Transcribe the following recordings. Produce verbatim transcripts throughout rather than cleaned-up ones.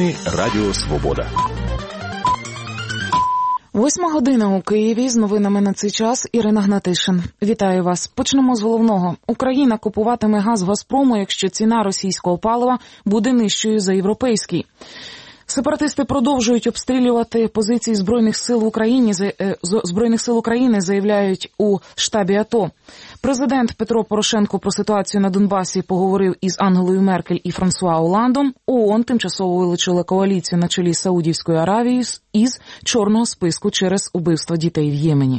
Новини Радіо Свобода. Восьма година у Києві. З новинами на цей час Ірина Гнатишин. Вітаю вас. Почнемо з головного. Україна купуватиме газ «Газпрому», якщо ціна російського палива буде нижчою за європейський. Сепаратисти продовжують обстрілювати позиції Збройних сил в Україні, Збройних сил України, заявляють у штабі АТО. Президент Петро Порошенко про ситуацію на Донбасі поговорив із Ангелою Меркель і Франсуа Оландом. ООН тимчасово вилучила коаліцію на чолі з Саудівською Аравією із чорного списку через убивство дітей в Ємені.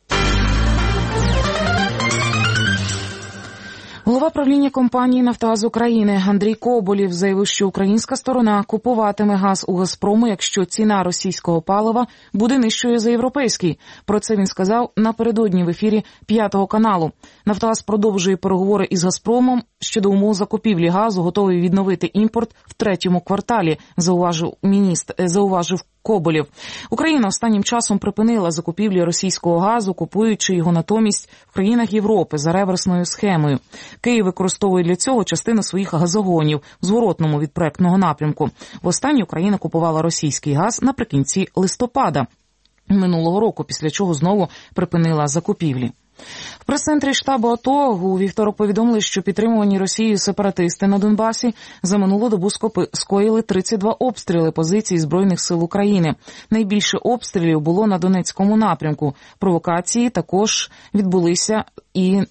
Голова правління компанії «Нафтогаз України» Андрій Коболєв заявив, що українська сторона купуватиме газ у «Газпрому», якщо ціна російського палива буде нижчою за європейський. Про це він сказав напередодні в ефірі п'ятого каналу. «Нафтогаз» продовжує переговори із «Газпромом» щодо умов закупівлі газу, готовий відновити імпорт в третьому кварталі, зауважив міністр, зауважив Коболєв. Україна останнім часом припинила закупівлі російського газу, купуючи його натомість в країнах Європи за реверсною схемою. Київ використовує для цього частину своїх газогонів в зворотному від проектного напрямку. Востаннє Україна купувала російський газ наприкінці листопада минулого року, після чого знову припинила закупівлі. В прес-центрі штабу АТО у вівторок повідомили, що підтримувані Росією сепаратисти на Донбасі за минулу добу скоїли тридцять два обстріли позицій Збройних сил України. Найбільше обстрілів було на Донецькому напрямку. Провокації також відбулися і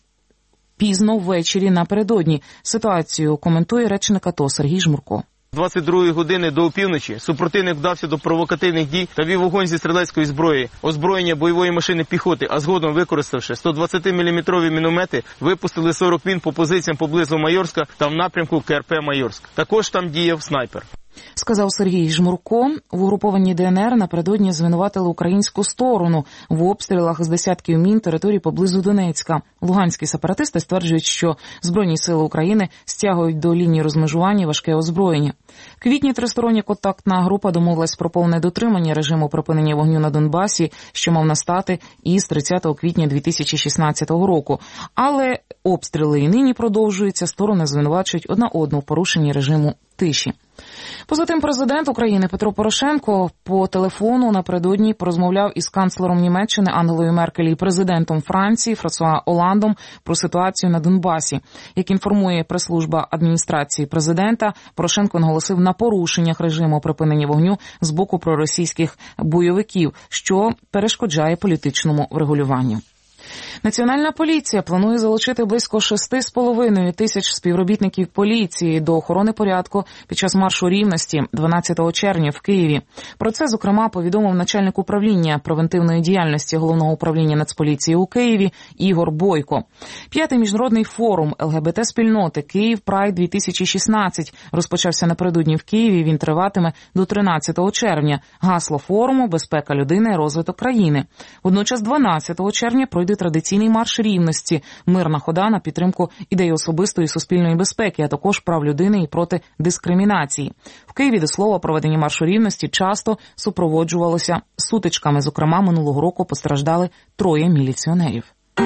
пізно ввечері напередодні. Ситуацію коментує речник АТО Сергій Жмурко. двадцять другої години до опівночі супротивник вдався до провокативних дій та вів вогонь зі стрілецької зброї, озброєння бойової машини піхоти, а згодом, використавши сто двадцятиміліметрові міномети, випустили сорок мін по позиціям поблизу Майорська та в напрямку КРП Майорськ. Також там діяв снайпер. Сказав Сергій Жмурко. В угрупованні ДНР напередодні звинуватили українську сторону в обстрілах з десятків мін території поблизу Донецька. Луганські сепаратисти стверджують, що Збройні сили України стягують до лінії розмежування важке озброєння. В квітні тристороння контактна група домовилась про повне дотримання режиму припинення вогню на Донбасі, що мав настати із тридцятого квітня дві тисячі шістнадцятого року. Але обстріли і нині продовжуються, сторони звинувачують одна одну в порушенні режиму тиші. Поза тим, президент України Петро Порошенко по телефону напередодні порозмовляв із канцлером Німеччини Ангелою Меркель і президентом Франції Франсуа Оландом про ситуацію на Донбасі. Як інформує прес-служба адміністрації президента, Порошенко наголосив на порушеннях режиму припинення вогню з боку проросійських бойовиків, що перешкоджає політичному врегулюванню. Національна поліція планує залучити близько шести з половиною тисяч співробітників поліції до охорони порядку під час маршу рівності дванадцятого червня в Києві. Про це, зокрема, повідомив начальник управління превентивної діяльності Головного управління Нацполіції у Києві Ігор Бойко. П'ятий міжнародний форум ЛГБТ-спільноти «Київ Прайд дві тисячі шістнадцять» розпочався напередодні в Києві. Він триватиме до тринадцятого червня. Гасло форуму «Безпека людини і розвиток країни». Водночас дванадцятого червня пройде традиційний марш рівності, мирна хода на підтримку ідеї особистої і суспільної безпеки, а також прав людини і проти дискримінації. В Києві, до слова, проведення маршу рівності часто супроводжувалося сутичками. Зокрема, минулого року постраждали троє міліціонерів.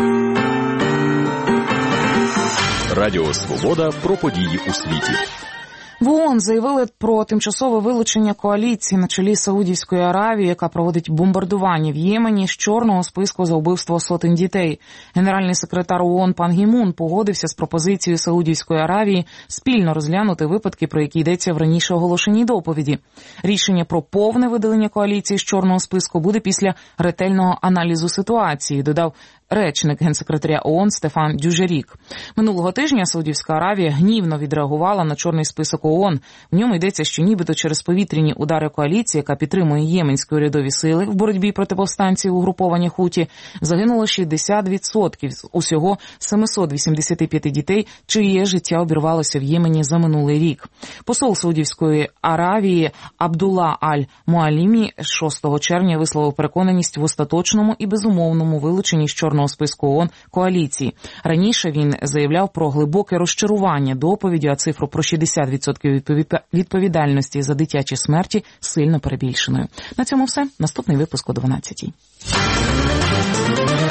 Радіо Свобода про події у світі. В ООН заявили про тимчасове вилучення коаліції на чолі Саудівської Аравії, яка проводить бомбардування в Ємені, з чорного списку за вбивство сотень дітей. Генеральний секретар ООН Пан Гі Мун погодився з пропозицією Саудівської Аравії спільно розглянути випадки, про які йдеться в раніше оголошеній доповіді. Рішення про повне видалення коаліції з чорного списку буде після ретельного аналізу ситуації, додав речник генсекретаря ООН Стефан Дюжерік. Минулого тижня Саудівська Аравія гнівно відреагувала на чорний список ООН. В ньому йдеться, що нібито через повітряні удари коаліції, яка підтримує єменські урядові сили в боротьбі проти повстанців угруповання Хуті, загинуло шістдесят відсотків з усього сімсот вісімдесят п'ять дітей, чиє життя обірвалося в Ємені за минулий рік. Посол Саудівської Аравії Абдулла Аль-Муалімі шостого червня висловив переконаність в остаточному і безумовному вилученні з чорного списку ООН коаліції. Раніше він заявляв про глибоке розчарування доповіддю, а цифру про шістдесят відсотків відповідальності за дитячі смерті сильно перебільшеною. На цьому все. Наступний випуск о дванадцятій.